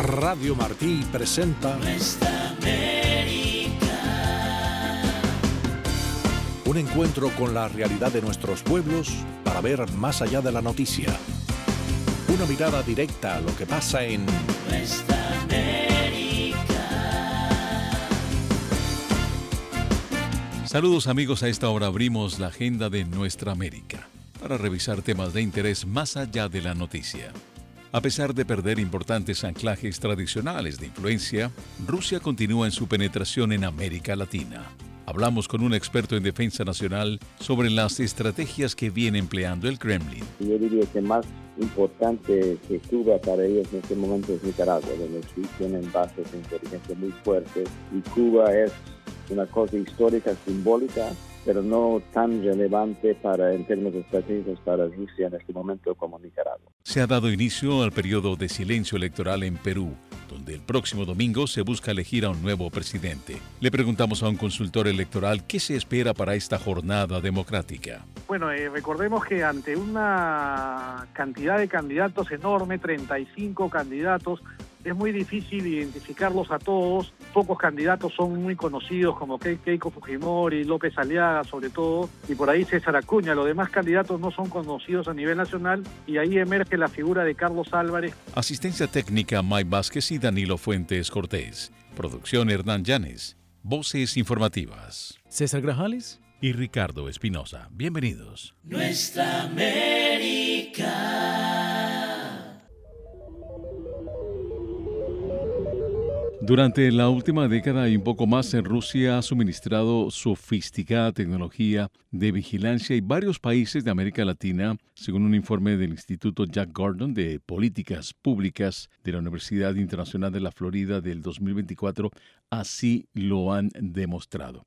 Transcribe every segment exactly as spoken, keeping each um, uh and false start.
Radio Martí presenta Nuestra América. Un encuentro con la realidad de nuestros pueblos para ver más allá de la noticia. Una mirada directa a lo que pasa en Nuestra América. Saludos amigos, a esta hora abrimos la agenda de Nuestra América para revisar temas de interés más allá de la noticia. A pesar de perder importantes anclajes tradicionales de influencia, Rusia continúa en su penetración en América Latina. Hablamos con un experto en defensa nacional sobre las estrategias que viene empleando el Kremlin. Yo diría que más importante que Cuba para ellos en este momento es Nicaragua, donde sí tienen bases de inteligencia muy fuertes, y Cuba es una cosa histórica, simbólica, pero no tan relevante para, en términos estratégicos para Rusia en este momento como Nicaragua. Se ha dado inicio al periodo de silencio electoral en Perú, donde el próximo domingo se busca elegir a un nuevo presidente. Le preguntamos a un consultor electoral qué se espera para esta jornada democrática. Bueno, eh, recordemos que ante una cantidad de candidatos enorme, treinta y cinco candidatos, es muy difícil identificarlos a todos. Pocos candidatos son muy conocidos, como Keiko Fujimori, López Aliaga sobre todo, y por ahí César Acuña. Los demás candidatos no son conocidos a nivel nacional, y ahí emerge la figura de Carlos Álvarez. Asistencia técnica Mike Vázquez y Danilo Fuentes Cortés. Producción Hernán Llanes. Voces informativas César Grajales y Ricardo Espinosa. Bienvenidos. Nuestra América. Durante la última década y un poco más, en Rusia ha suministrado sofisticada tecnología de vigilancia y varios países de América Latina, según un informe del Instituto Jack Gordon de Políticas Públicas de la Universidad Internacional de la Florida del dos mil veinticuatro, así lo han demostrado.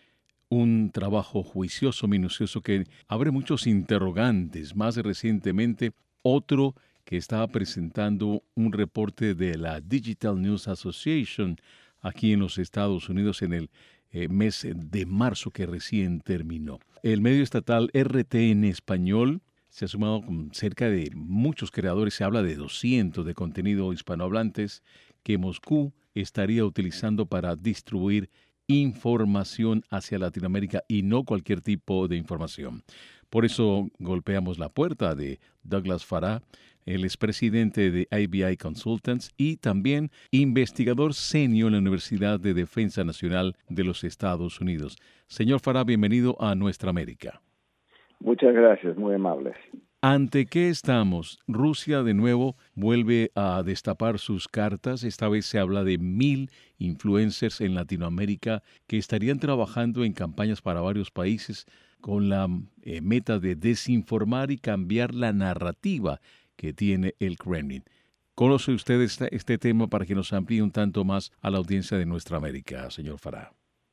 Un trabajo juicioso, minucioso, que abre muchos interrogantes. Más recientemente, otro que estaba presentando un reporte de la Digital News Association aquí en los Estados Unidos en el eh, mes de marzo que recién terminó. El medio estatal R T en español se ha sumado con cerca de muchos creadores, se habla de doscientos de contenido hispanohablantes que Moscú estaría utilizando para distribuir información hacia Latinoamérica y no cualquier tipo de información. Por eso golpeamos la puerta de Douglas Farah. Él es presidente de I B I Consultants y también investigador senior en la Universidad de Defensa Nacional de los Estados Unidos. Señor Farah, bienvenido a Nuestra América. Muchas gracias, muy amables. ¿Ante qué estamos? Rusia de nuevo vuelve a destapar sus cartas. Esta vez se habla de mil influencers en Latinoamérica que estarían trabajando en campañas para varios países con la eh, meta de desinformar y cambiar la narrativa que tiene el Kremlin. ¿Conoce usted este, este tema para que nos amplíe un tanto más a la audiencia de Nuestra América, señor Farah?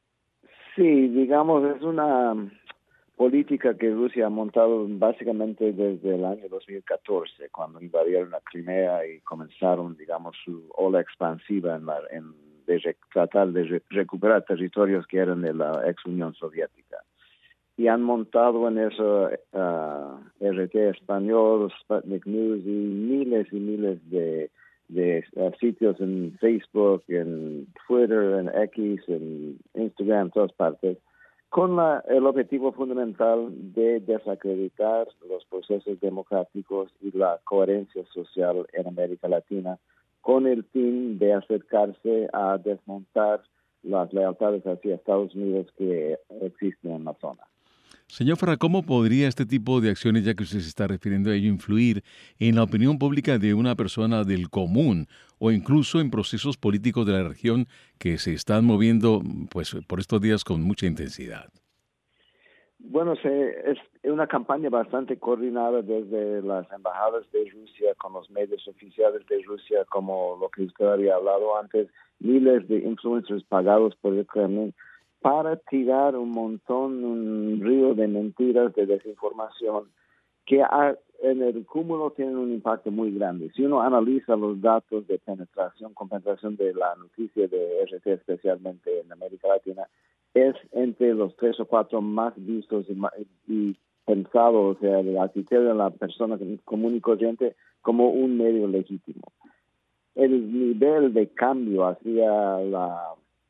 Sí, digamos, es una política que Rusia ha montado básicamente desde el año dos mil catorce, cuando invadieron la Crimea y comenzaron, digamos, su ola expansiva en, la, en de re, tratar de re, recuperar territorios que eran de la ex Unión Soviética. Y han montado en eso uh, R T Español, Sputnik News y miles y miles de, de uh, sitios en Facebook, en Twitter, en X, en Instagram, en todas partes, con la, el objetivo fundamental de desacreditar los procesos democráticos y la coherencia social en América Latina, con el fin de acercarse a desmontar las lealtades hacia Estados Unidos que existen en la zona. Señor Farah, ¿cómo podría este tipo de acciones, ya que usted se está refiriendo a ello, influir en la opinión pública de una persona del común o incluso en procesos políticos de la región que se están moviendo pues, por estos días con mucha intensidad? Bueno, se, es una campaña bastante coordinada desde las embajadas de Rusia con los medios oficiales de Rusia, como lo que usted había hablado antes, miles de influencers pagados por el Kremlin, para tirar un montón, un río de mentiras, de desinformación, que ha, en el cúmulo tienen un impacto muy grande. Si uno analiza los datos de penetración, compenetración de la noticia de R T, especialmente en América Latina, es entre los tres o cuatro más vistos y, y pensados, o sea, de la actitud de la persona común y corriente como un medio legítimo. el nivel de cambio hacia la,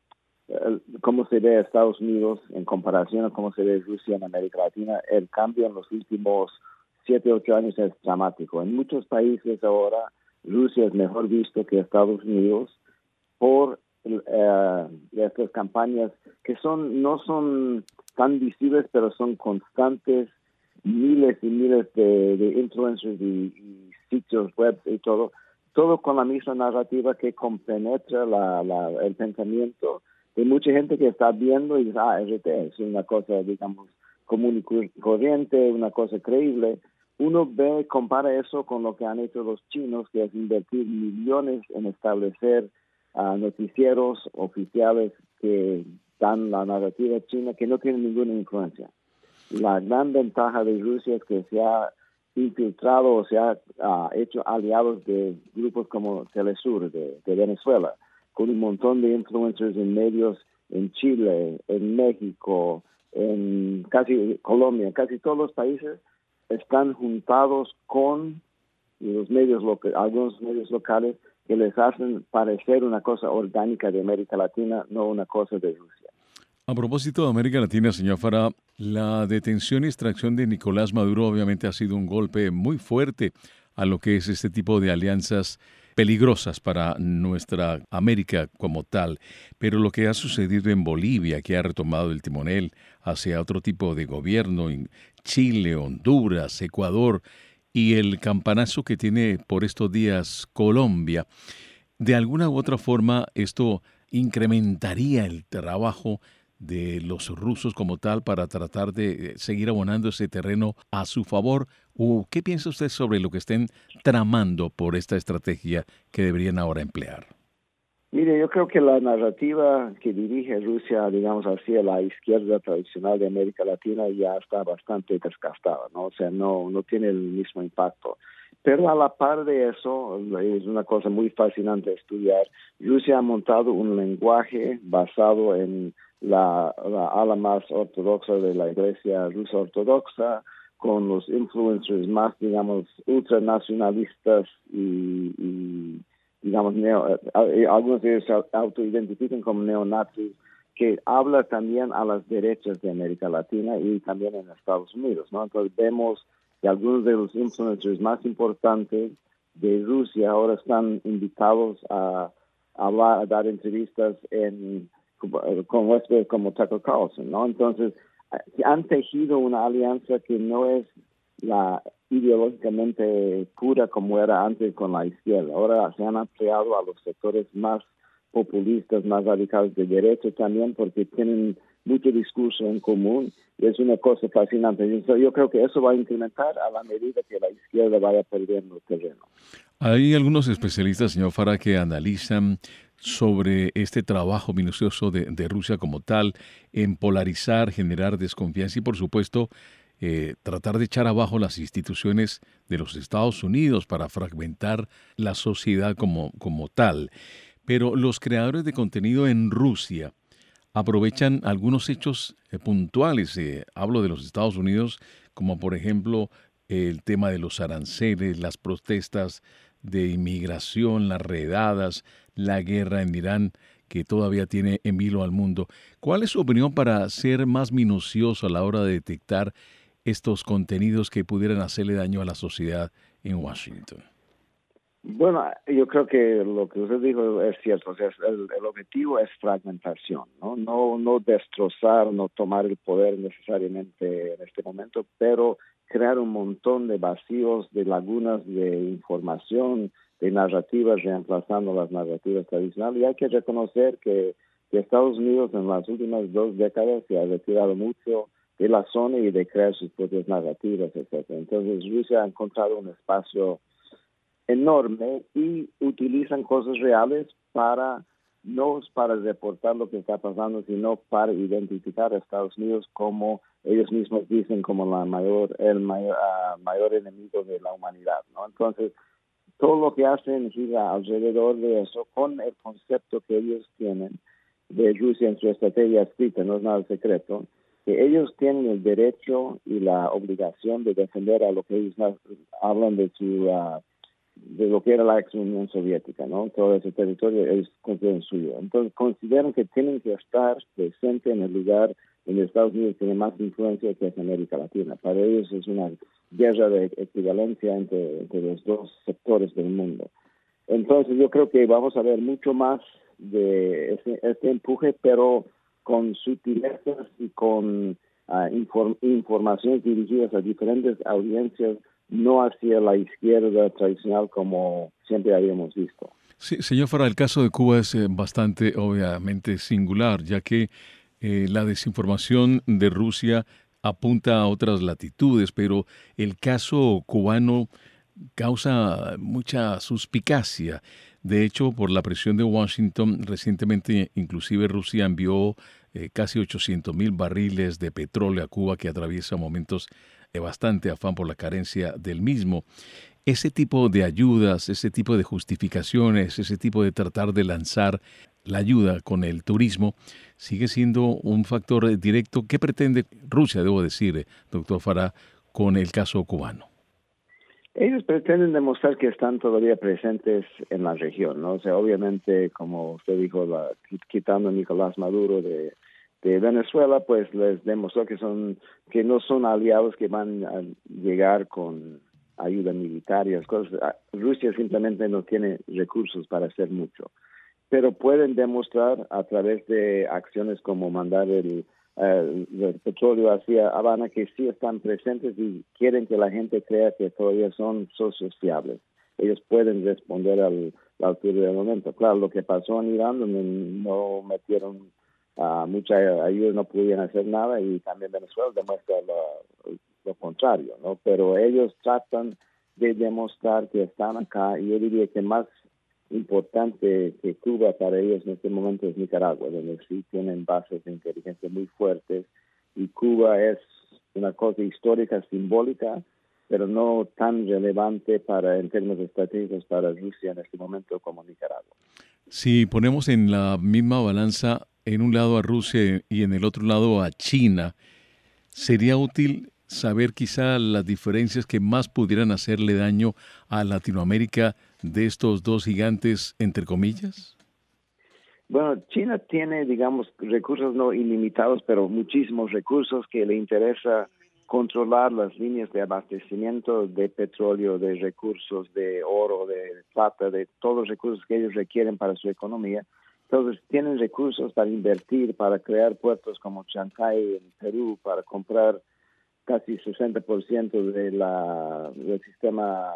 el, cómo se ve Estados Unidos en comparación a cómo se ve Rusia en América Latina, el cambio en los últimos siete, ocho años es dramático. En muchos países ahora Rusia es mejor visto que Estados Unidos por uh, estas campañas que son no son tan visibles, pero son constantes, miles y miles de, de influencers y, y sitios web y todo, todo con la misma narrativa que compenetra la, la, el pensamiento de mucha gente que está viendo y dice, ah, R T es una cosa, digamos, común y corriente, una cosa creíble. Uno ve, compara eso con lo que han hecho los chinos, que es invertir millones en establecer uh, noticieros oficiales que dan la narrativa china, que no tienen ninguna influencia. La gran ventaja de Rusia es que se ha infiltrado o se ha uh, hecho aliados de grupos como Telesur de, de Venezuela, con un montón de influencers en medios en Chile, en México, en casi Colombia, casi todos los países están juntados con los medios locales, algunos medios locales que les hacen parecer una cosa orgánica de América Latina, no una cosa de Rusia. A propósito de América Latina, señor Fara, la detención y extracción de Nicolás Maduro obviamente ha sido un golpe muy fuerte a lo que es este tipo de alianzas peligrosas para nuestra América como tal. Pero lo que ha sucedido en Bolivia, que ha retomado el timonel hacia otro tipo de gobierno, en Chile, Honduras, Ecuador, y el campanazo que tiene por estos días Colombia, de alguna u otra forma esto incrementaría el trabajo de los rusos como tal para tratar de seguir abonando ese terreno a su favor. ¿O qué piensa usted sobre lo que estén tramando por esta estrategia que deberían ahora emplear? Mire, yo creo que la narrativa que dirige Rusia, digamos, hacia la izquierda tradicional de América Latina ya está bastante desgastada, ¿no? O sea, no, no tiene el mismo impacto. Pero a la par de eso, es una cosa muy fascinante estudiar, Rusia ha montado un lenguaje basado en la, la ala más ortodoxa de la iglesia rusa ortodoxa, con los influencers más, digamos, ultranacionalistas y, y digamos, neo, algunos de ellos se autoidentifican como neonazis, que habla también a las derechas de América Latina y también en Estados Unidos, ¿no? Entonces vemos que algunos de los influencers más importantes de Rusia ahora están invitados a, a hablar, a dar entrevistas en con huéspedes como Tucker Carlson, ¿no? Entonces han tejido una alianza que no es la ideológicamente pura como era antes con la izquierda. Ahora se han ampliado a los sectores más populistas, más radicales de derecha también, porque tienen mucho discurso en común y es una cosa fascinante. Yo, yo creo que eso va a incrementar a la medida que la izquierda vaya perdiendo terreno. Hay algunos especialistas, señor Fara, que analizan sobre este trabajo minucioso de, de Rusia como tal en polarizar, generar desconfianza y, por supuesto, eh, tratar de echar abajo las instituciones de los Estados Unidos para fragmentar la sociedad como, como tal. Pero los creadores de contenido en Rusia aprovechan algunos hechos eh, puntuales, eh, hablo de los Estados Unidos, como por ejemplo el tema de los aranceles, las protestas de inmigración, las redadas, la guerra en Irán, que todavía tiene en vilo al mundo. ¿Cuál es su opinión para ser más minucioso a la hora de detectar estos contenidos que pudieran hacerle daño a la sociedad en Washington? Bueno, yo creo que lo que usted dijo es cierto. O sea, el, el objetivo es fragmentación, ¿no? No, no destrozar, no tomar el poder necesariamente en este momento, pero crear un montón de vacíos, de lagunas de información, de narrativas, reemplazando las narrativas tradicionales. Y hay que reconocer que, que Estados Unidos en las últimas dos décadas se ha retirado mucho de la zona y de crear sus propias narrativas, etcétera. Entonces Rusia ha encontrado un espacio enorme y utilizan cosas reales para no para reportar lo que está pasando, sino para identificar a Estados Unidos como ellos mismos dicen como la mayor el mayor, uh, mayor enemigo de la humanidad, ¿no? Entonces todo lo que hacen gira alrededor de eso con el concepto que ellos tienen de Rusia en su estrategia escrita, no es nada secreto, que ellos tienen el derecho y la obligación de defender a lo que ellos hablan de su uh, de lo que era la ex Unión Soviética, ¿no? Todo ese territorio es consideran suyo. Entonces consideran que tienen que estar presentes en el lugar donde Estados Unidos tiene más influencia, que es América Latina. Para ellos es una guerra de equivalencia entre, entre los dos sectores del mundo. Entonces yo creo que vamos a ver mucho más de este, este empuje, pero con sutilezas y con uh, inform, informaciones dirigidas a diferentes audiencias, no hacia la izquierda tradicional como siempre habíamos visto. Sí, señor Farah, el caso de Cuba es eh, bastante, obviamente, singular, ya que eh, la desinformación de Rusia apunta a otras latitudes, pero el caso cubano causa mucha suspicacia. De hecho, por la presión de Washington, recientemente inclusive Rusia envió eh, casi ochocientos mil barriles de petróleo a Cuba, que atraviesa momentos de bastante afán por la carencia del mismo. Ese tipo de ayudas, ese tipo de justificaciones, ese tipo de tratar de lanzar la ayuda con el turismo, sigue siendo un factor directo. ¿Qué pretende Rusia, debo decir, doctor Farah, con el caso cubano? Ellos pretenden demostrar que están todavía presentes en la región, ¿no? O sea, obviamente, como usted dijo, la, quitando a Nicolás Maduro de, de Venezuela, pues les demostró que son que no son aliados que van a llegar con ayuda militar y las cosas. Rusia simplemente no tiene recursos para hacer mucho, pero pueden demostrar a través de acciones como mandar el Uh, el petróleo hacia Habana, que sí están presentes y quieren que la gente crea que todavía son socios fiables. Ellos pueden responder a la altura del momento. Claro, lo que pasó en Irán, donde no metieron uh, mucha ayuda, no pudieron hacer nada, y también Venezuela demuestra lo, lo contrario, ¿no? Pero ellos tratan de demostrar que están acá, y yo diría que más importante que Cuba para ellos en este momento es Nicaragua, donde sí tienen bases de inteligencia muy fuertes, y Cuba es una cosa histórica, simbólica, pero no tan relevante para en términos estratégicos para Rusia en este momento como Nicaragua. Si ponemos en la misma balanza en un lado a Rusia y en el otro lado a China, ¿sería útil saber quizá las diferencias que más pudieran hacerle daño a Latinoamérica de estos dos gigantes, entre comillas? Bueno, China tiene, digamos, recursos no ilimitados, pero muchísimos recursos que le interesa controlar las líneas de abastecimiento de petróleo, de recursos, de oro, de plata, de todos los recursos que ellos requieren para su economía. Entonces, tienen recursos para invertir, para crear puertos como Chancay en Perú, para comprar casi sesenta por ciento de la, del sistema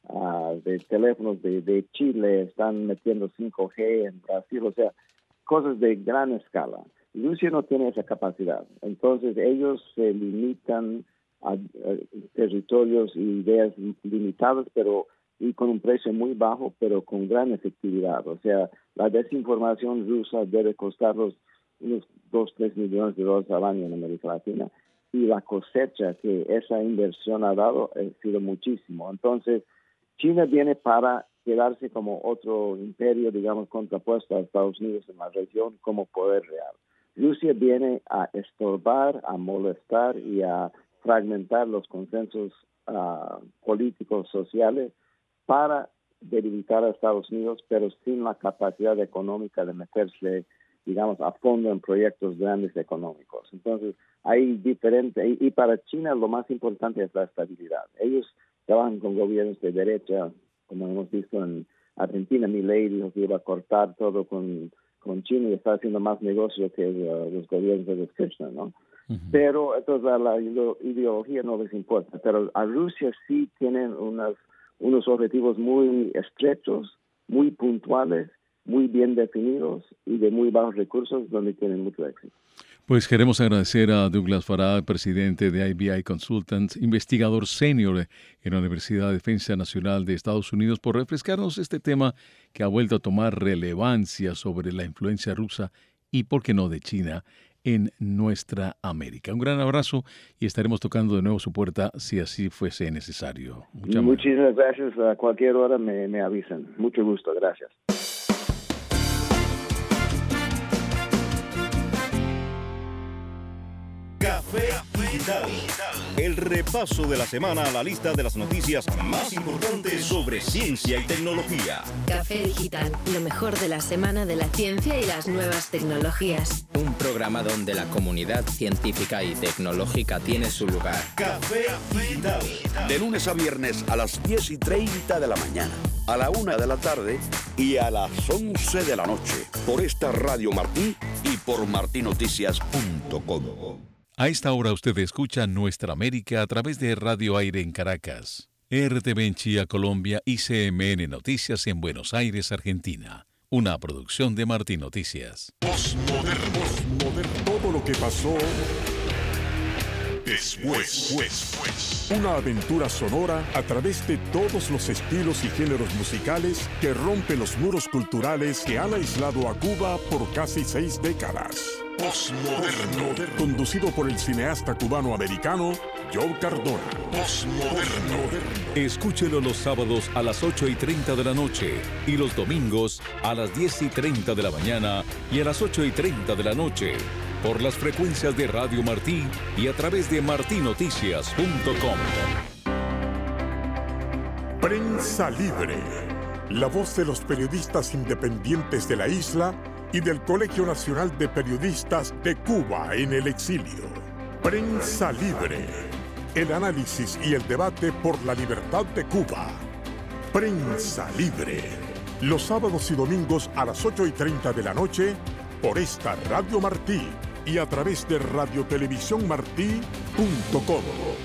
uh, de teléfonos de, de Chile, están metiendo cinco G en Brasil, o sea, cosas de gran escala. Rusia no tiene esa capacidad, entonces ellos se limitan a, a territorios y ideas limitadas, pero y con un precio muy bajo, pero con gran efectividad. O sea, la desinformación rusa debe costarlos unos dos, tres millones de dólares al año en América Latina, y la cosecha que esa inversión ha dado ha sido muchísimo. Entonces, China viene para quedarse como otro imperio, digamos, contrapuesto a Estados Unidos en la región como poder real. Rusia viene a estorbar, a molestar y a fragmentar los consensos uh, políticos, sociales, para debilitar a Estados Unidos, pero sin la capacidad económica de meterse, digamos, a fondo en proyectos grandes económicos. Entonces, hay diferente, y, y para China lo más importante es la estabilidad. Ellos trabajan con gobiernos de derecha, como hemos visto en Argentina. Milei dijo que iba a cortar todo con, con China y está haciendo más negocio que uh, los gobiernos de los Kirchner, ¿no? Uh-huh. Pero entonces a la ideología no les importa. Pero a Rusia sí tienen unas, unos objetivos muy estrechos, muy puntuales, muy bien definidos y de muy bajos recursos, donde tienen mucho éxito. Pues queremos agradecer a Douglas Farah, presidente de I B I Consultants, investigador senior en la Universidad de Defensa Nacional de Estados Unidos, por refrescarnos este tema que ha vuelto a tomar relevancia sobre la influencia rusa y, por qué no, de China en nuestra América. Un gran abrazo y estaremos tocando de nuevo su puerta si así fuese necesario. Muchas Muchísimas gracias. A cualquier hora me, me avisan. Mucho gusto. Gracias. Café Digital. El repaso de la semana a la lista de las noticias más importantes sobre ciencia y tecnología. Café Digital, lo mejor de la semana de la ciencia y las nuevas tecnologías. Un programa donde la comunidad científica y tecnológica tiene su lugar. Café Digital. De lunes a viernes a las diez y treinta de la mañana, a la una de la tarde y a las once de la noche. Por esta Radio Martí y por martí noticias punto com. A esta hora usted escucha Nuestra América a través de Radio Aire en Caracas, R T V en Chía, Colombia y C M N Noticias en Buenos Aires, Argentina. Una producción de Martí Noticias. Postmoderno. Postmoderno. Todo lo que pasó después. después. Una aventura sonora a través de todos los estilos y géneros musicales que rompen los muros culturales que han aislado a Cuba por casi seis décadas. Postmoderno. Conducido por el cineasta cubano-americano Joe Cardona. Postmoderno. Escúchelo los sábados a las ocho y treinta de la noche y los domingos a las diez y treinta de la mañana y a las ocho y treinta de la noche por las frecuencias de Radio Martí y a través de martí noticias punto com. Prensa Libre. La voz de los periodistas independientes de la isla y del Colegio Nacional de Periodistas de Cuba en el exilio. Prensa Libre. El análisis y el debate por la libertad de Cuba. Prensa Libre. Los sábados y domingos a las ocho y treinta de la noche por esta Radio Martí y a través de radio televisión martí punto com.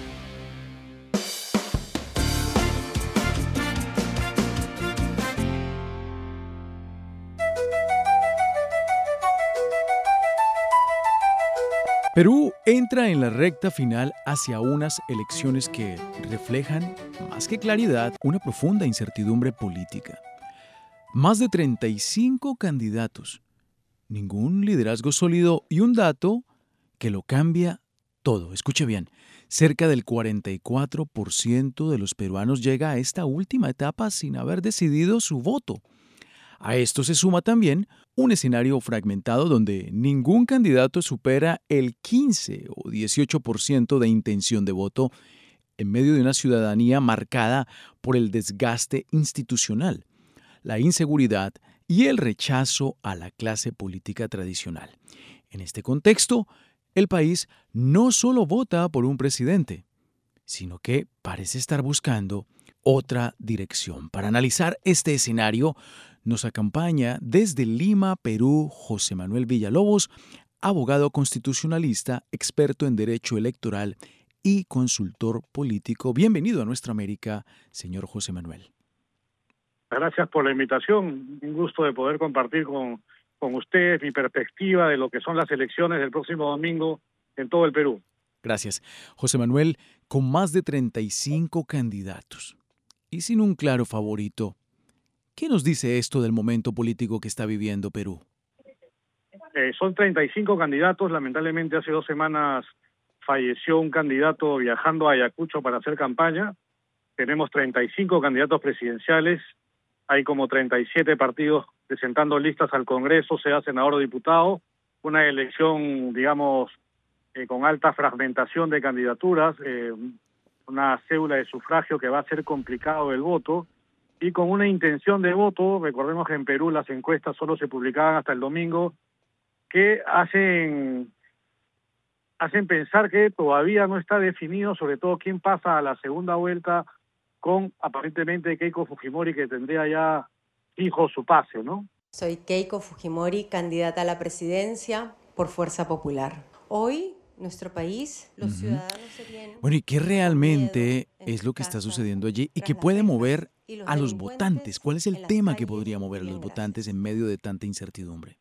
Perú entra en la recta final hacia unas elecciones que reflejan, más que claridad, una profunda incertidumbre política. Más de treinta y cinco candidatos, ningún liderazgo sólido y un dato que lo cambia todo. Escuche bien, cerca del cuarenta y cuatro por ciento de los peruanos llega a esta última etapa sin haber decidido su voto. A esto se suma también un escenario fragmentado donde ningún candidato supera el quince o dieciocho por ciento de intención de voto en medio de una ciudadanía marcada por el desgaste institucional, la inseguridad y el rechazo a la clase política tradicional. En este contexto, el país no solo vota por un presidente, sino que parece estar buscando otra dirección. Para analizar este escenario, nos acompaña desde Lima, Perú, José Manuel Villalobos, abogado constitucionalista, experto en derecho electoral y consultor político. Bienvenido a Nuestra América, señor José Manuel. Gracias por la invitación. Un gusto de poder compartir con, con ustedes mi perspectiva de lo que son las elecciones del próximo domingo en todo el Perú. Gracias. José Manuel, con más de treinta y cinco candidatos y sin un claro favorito, ¿qué nos dice esto del momento político que está viviendo Perú? Eh, son treinta y cinco candidatos. Lamentablemente hace dos semanas falleció un candidato viajando a Ayacucho para hacer campaña. Tenemos treinta y cinco candidatos presidenciales. Hay como treinta y siete partidos presentando listas al Congreso, sea senador o diputado. Una elección, digamos, eh, con alta fragmentación de candidaturas, eh, una cédula de sufragio que va a ser complicado el voto. Y con una intención de voto, recordemos que en Perú las encuestas solo se publicaban hasta el domingo, que hacen hacen pensar que todavía no está definido, sobre todo quién pasa a la segunda vuelta con aparentemente Keiko Fujimori, que tendría ya fijo su pase, ¿no? Soy Keiko Fujimori, candidata a la presidencia por Fuerza Popular. Hoy, nuestro país, los uh-huh. ciudadanos se tienen... Bueno, ¿y qué realmente es lo que está sucediendo allí y qué puede mover a los votantes? ¿Cuál es el tema que podría mover a los votantes en medio de tanta incertidumbre?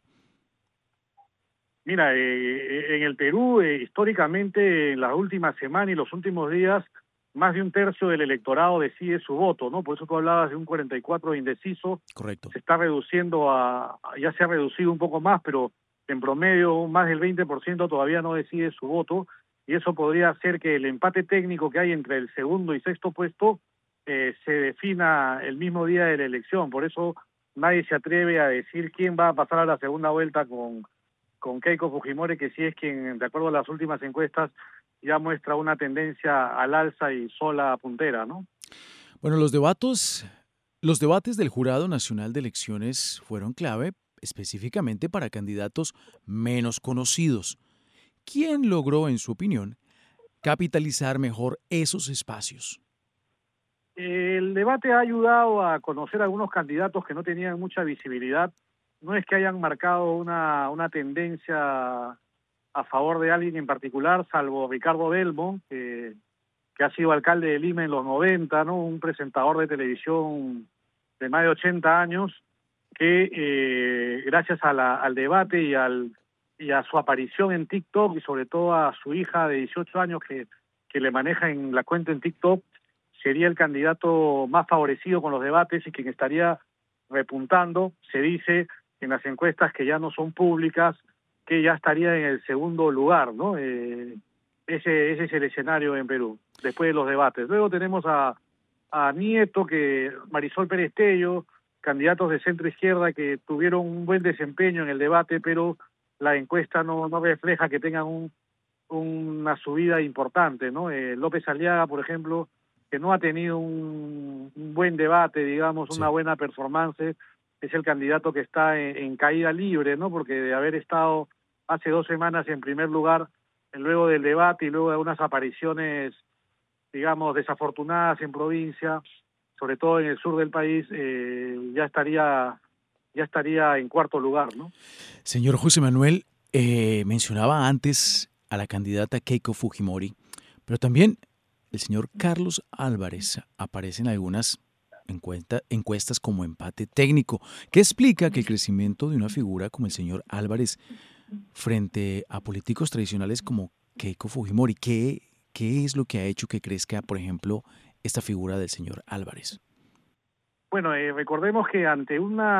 Mira, eh, en el Perú, eh, históricamente, en las últimas semanas y los últimos días, más de un tercio del electorado decide su voto, ¿no? Por eso tú hablabas de un cuarenta y cuatro indeciso. Correcto. Se está reduciendo a, ya se ha reducido un poco más, pero en promedio más del veinte por ciento todavía no decide su voto, y eso podría hacer que el empate técnico que hay entre el segundo y sexto puesto eh, se defina el mismo día de la elección. Por eso nadie se atreve a decir quién va a pasar a la segunda vuelta con, con Keiko Fujimori, que sí es quien, de acuerdo a las últimas encuestas, ya muestra una tendencia al alza y sola puntera, ¿no? Bueno, los debates, los debates del Jurado Nacional de Elecciones fueron clave específicamente para candidatos menos conocidos. ¿Quién logró, en su opinión, capitalizar mejor esos espacios? El debate ha ayudado a conocer a algunos candidatos que no tenían mucha visibilidad. No es que hayan marcado una, una tendencia a favor de alguien en particular, salvo Ricardo Belmont, que, que ha sido alcalde de Lima en los noventa, ¿no? Un presentador de televisión de más de ochenta años, que eh, gracias a la, al debate y, al, y a su aparición en TikTok, y sobre todo a su hija de dieciocho años que, que le maneja en la cuenta en TikTok, sería el candidato más favorecido con los debates y quien estaría repuntando. Se dice en las encuestas que ya no son públicas, que ya estaría en el segundo lugar, ¿no? Eh, ese, ese es el escenario en Perú, después de los debates. Luego tenemos a, a Nieto, que Marisol Pérez Tello, candidatos de centro-izquierda que tuvieron un buen desempeño en el debate, pero la encuesta no, no refleja que tengan un, una subida importante, ¿no? Eh, López Aliaga, por ejemplo, que no ha tenido un, un buen debate, digamos, sí. una buena performance, es el candidato que está en, en caída libre, ¿no? Porque de haber estado hace dos semanas en primer lugar, luego del debate y luego de unas apariciones, digamos, desafortunadas en provincia, sobre todo en el sur del país, eh, ya estaría ya estaría en cuarto lugar, ¿no? Señor José Manuel, eh, mencionaba antes a la candidata Keiko Fujimori, pero también el señor Carlos Álvarez aparece en algunas encuesta, encuestas como empate técnico. ¿Qué explica que el crecimiento de una figura como el señor Álvarez frente a políticos tradicionales como Keiko Fujimori? ¿Qué, qué es lo que ha hecho que crezca, por ejemplo, esta figura del señor Álvarez? Bueno, eh, recordemos que ante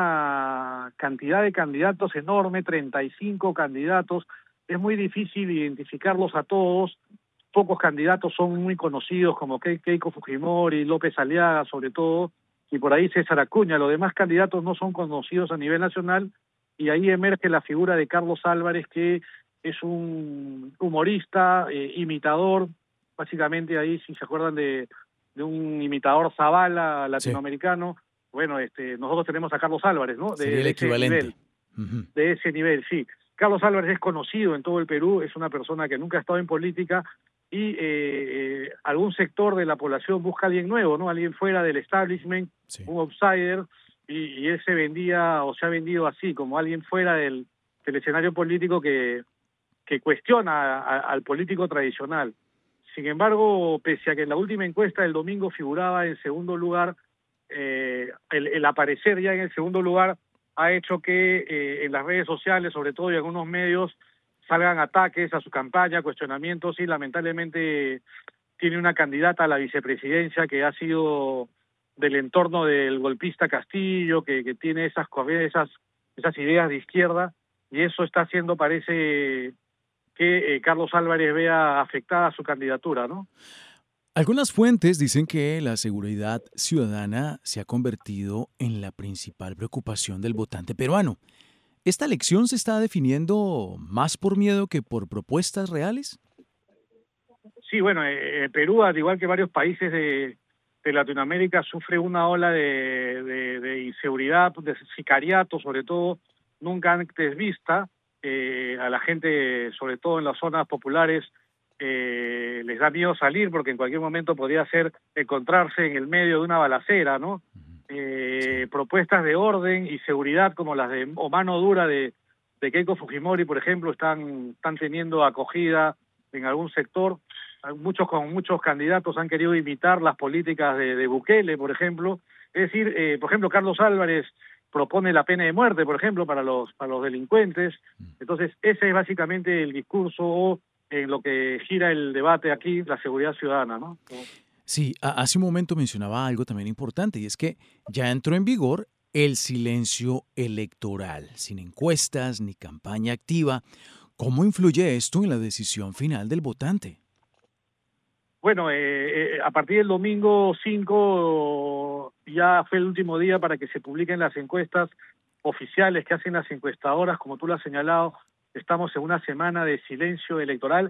una cantidad de candidatos enorme, treinta y cinco candidatos, es muy difícil identificarlos a todos. Pocos candidatos son muy conocidos, como Keiko Fujimori, López Aliaga, sobre todo, y por ahí César Acuña. Los demás candidatos no son conocidos a nivel nacional, y ahí emerge la figura de Carlos Álvarez, que es un humorista, eh, imitador, básicamente ahí, si se acuerdan de, de un imitador Zavala latinoamericano, sí. Bueno, este, nosotros tenemos a Carlos Álvarez, ¿no? De, Sería el de equivalente. Ese nivel, uh-huh. De ese nivel, sí. Carlos Álvarez es conocido en todo el Perú, es una persona que nunca ha estado en política, y eh, algún sector de la población busca a alguien nuevo, ¿no? Alguien fuera del establishment, sí. Un outsider, y, y él se vendía o se ha vendido así, como alguien fuera del, del escenario político que, que cuestiona a, a, al político tradicional. Sin embargo, pese a que en la última encuesta del domingo figuraba en segundo lugar, eh, el, el aparecer ya en el segundo lugar ha hecho que eh, en las redes sociales, sobre todo, y en algunos medios, salgan ataques a su campaña, cuestionamientos, y lamentablemente tiene una candidata a la vicepresidencia que ha sido del entorno del golpista Castillo, que, que tiene esas, esas, esas ideas de izquierda, y eso está haciendo, parece, que eh, Carlos Álvarez vea afectada su candidatura, ¿no? Algunas fuentes dicen que la seguridad ciudadana se ha convertido en la principal preocupación del votante peruano. ¿Esta elección se está definiendo más por miedo que por propuestas reales? Sí, bueno, eh, Perú, al igual que varios países de, de Latinoamérica, sufre una ola de, de, de inseguridad, de sicariato, sobre todo, nunca antes vista. Eh, a la gente, sobre todo en las zonas populares, eh, les da miedo salir porque en cualquier momento podría ser encontrarse en el medio de una balacera, ¿no? Eh, propuestas de orden y seguridad como las de o mano dura de, de Keiko Fujimori, por ejemplo, están, están teniendo acogida en algún sector. Muchos con muchos candidatos han querido imitar las políticas de, de Bukele, por ejemplo. Es decir, eh, por ejemplo, Carlos Álvarez propone la pena de muerte, por ejemplo, para los para los delincuentes. Entonces, ese es básicamente el discurso o en lo que gira el debate aquí, la seguridad ciudadana, ¿no? Sí, hace un momento mencionaba algo también importante, y es que ya entró en vigor el silencio electoral, sin encuestas ni campaña activa. ¿Cómo influye esto en la decisión final del votante? Bueno, eh, eh, a partir del domingo cinco ya fue el último día para que se publiquen las encuestas oficiales que hacen las encuestadoras, como tú lo has señalado. Estamos en una semana de silencio electoral.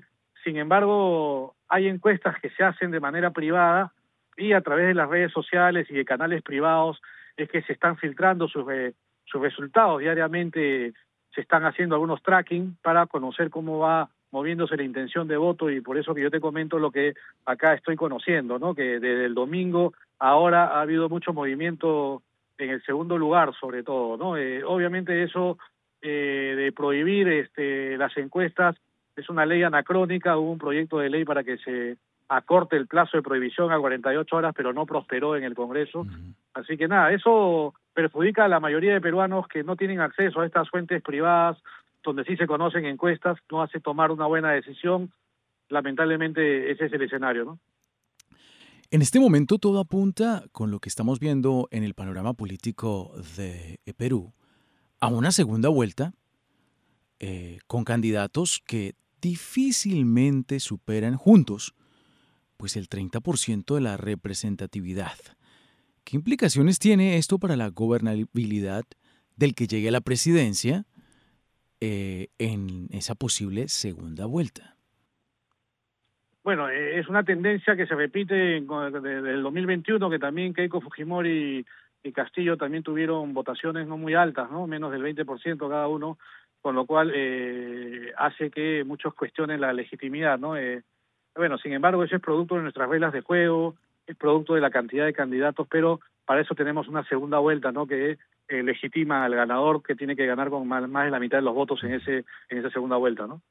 sin embargo, hay encuestas que se hacen de manera privada y a través de las redes sociales y de canales privados es que se están filtrando sus, eh, sus resultados. Diariamente se están haciendo algunos tracking para conocer cómo va moviéndose la intención de voto, y por eso que yo te comento lo que acá estoy conociendo, ¿no? Que desde el domingo ahora ha habido mucho movimiento en el segundo lugar, sobre todo, ¿no? Eh, obviamente eso eh, de prohibir este, las encuestas es una ley anacrónica. Hubo un proyecto de ley para que se acorte el plazo de prohibición a cuarenta y ocho horas, pero no prosperó en el Congreso. Uh-huh. Así que nada, eso perjudica a la mayoría de peruanos que no tienen acceso a estas fuentes privadas, donde sí se conocen encuestas, no hace tomar una buena decisión. Lamentablemente ese es el escenario, ¿no? En este momento todo apunta, con lo que estamos viendo en el panorama político de Perú, a una segunda vuelta eh, con candidatos que difícilmente superan juntos pues el treinta por ciento de la representatividad. ¿Qué implicaciones tiene esto para la gobernabilidad del que llegue a la presidencia eh, en esa posible segunda vuelta? Bueno, eh, es una tendencia que se repite desde el dos mil veintiuno, que también Keiko Fujimori y, y Castillo también tuvieron votaciones no muy altas, ¿no? Menos del veinte por ciento cada uno, con lo cual eh, hace que muchos cuestionen la legitimidad, ¿no? Eh, bueno, sin embargo, eso es producto de nuestras reglas de juego, es producto de la cantidad de candidatos, pero para eso tenemos una segunda vuelta, ¿no? Que eh, legitima al ganador, que tiene que ganar con más, más de la mitad de los votos en ese en esa segunda vuelta, ¿no?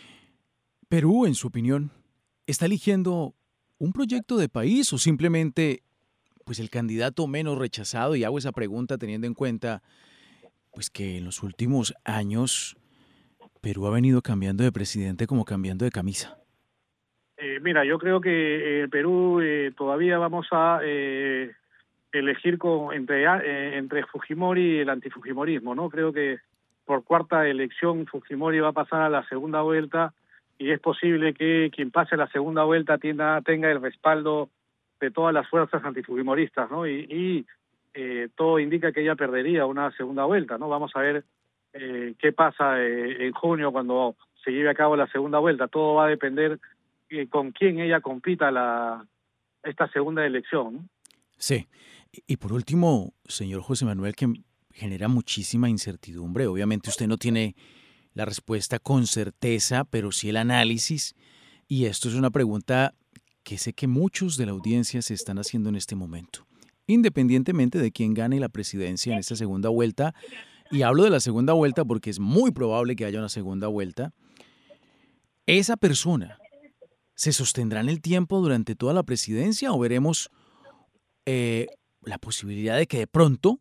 Perú, en su opinión, ¿está eligiendo un proyecto de país o simplemente pues el candidato menos rechazado? Y hago esa pregunta teniendo en cuenta pues que en los últimos años Perú ha venido cambiando de presidente como cambiando de camisa. Eh, mira, yo creo que en eh, Perú eh, todavía vamos a eh, elegir con entre eh, entre Fujimori y el antifujimorismo, ¿no? Creo que por cuarta elección Fujimori va a pasar a la segunda vuelta, y es posible que quien pase a la segunda vuelta tienda, tenga el respaldo de todas las fuerzas antifujimoristas, ¿no? Y, y eh, todo indica que ella perdería una segunda vuelta, ¿no? Vamos a ver eh, qué pasa eh, en junio cuando se lleve a cabo la segunda vuelta. Todo va a depender eh, con quién ella compita la esta segunda elección, ¿no? Sí. Y por último, señor José Manuel, que genera muchísima incertidumbre. Obviamente usted no tiene la respuesta con certeza, pero sí el análisis. Y esto es una pregunta que sé que muchos de la audiencia se están haciendo en este momento. Independientemente de quién gane la presidencia en esta segunda vuelta, y hablo de la segunda vuelta porque es muy probable que haya una segunda vuelta, ¿esa persona se sostendrá en el tiempo durante toda la presidencia o veremos eh, la posibilidad de que de pronto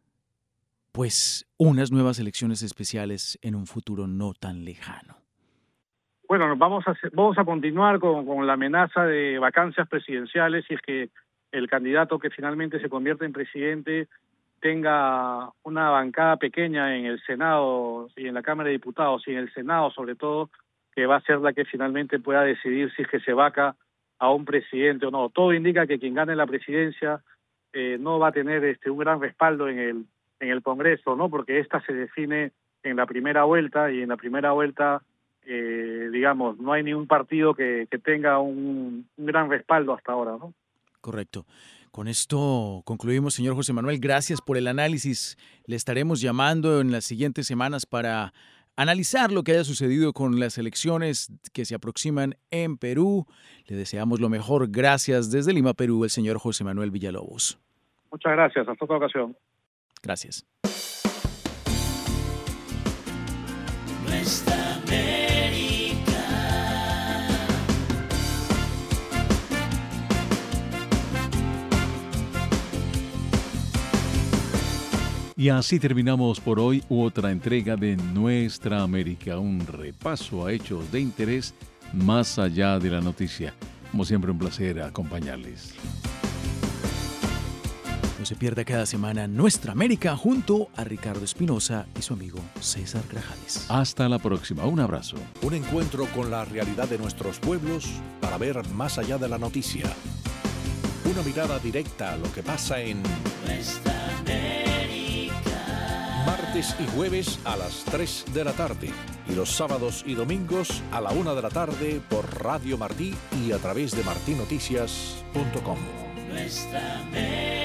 pues unas nuevas elecciones especiales en un futuro no tan lejano? Bueno, vamos a vamos a continuar con, con la amenaza de vacancias presidenciales si es que el candidato que finalmente se convierte en presidente tenga una bancada pequeña en el Senado y en la Cámara de Diputados, y en el Senado sobre todo, que va a ser la que finalmente pueda decidir si es que se vaca a un presidente o no. Todo indica que quien gane la presidencia eh, no va a tener este un gran respaldo en el en el Congreso, ¿no? Porque esta se define en la primera vuelta, y en la primera vuelta, eh, digamos, no hay ningún partido que, que tenga un, un gran respaldo hasta ahora, ¿no? Correcto. Con esto concluimos, señor José Manuel. Gracias por el análisis. Le estaremos llamando en las siguientes semanas para analizar lo que haya sucedido con las elecciones que se aproximan en Perú. Le deseamos lo mejor. Gracias. Desde Lima, Perú, el señor José Manuel Villalobos. Muchas gracias. Hasta otra ocasión. Gracias. Nuestra América. Y así terminamos por hoy otra entrega de Nuestra América, un repaso a hechos de interés más allá de la noticia. Como siempre, un placer acompañarles. No se pierda cada semana Nuestra América junto a Ricardo Espinosa y su amigo César Grajales. Hasta la próxima. Un abrazo. Un encuentro con la realidad de nuestros pueblos para ver más allá de la noticia. Una mirada directa a lo que pasa en Nuestra América. Martes y jueves a las tres de la tarde y los sábados y domingos a la una de la tarde por Radio Martí y a través de martinoticias punto com. Nuestra América.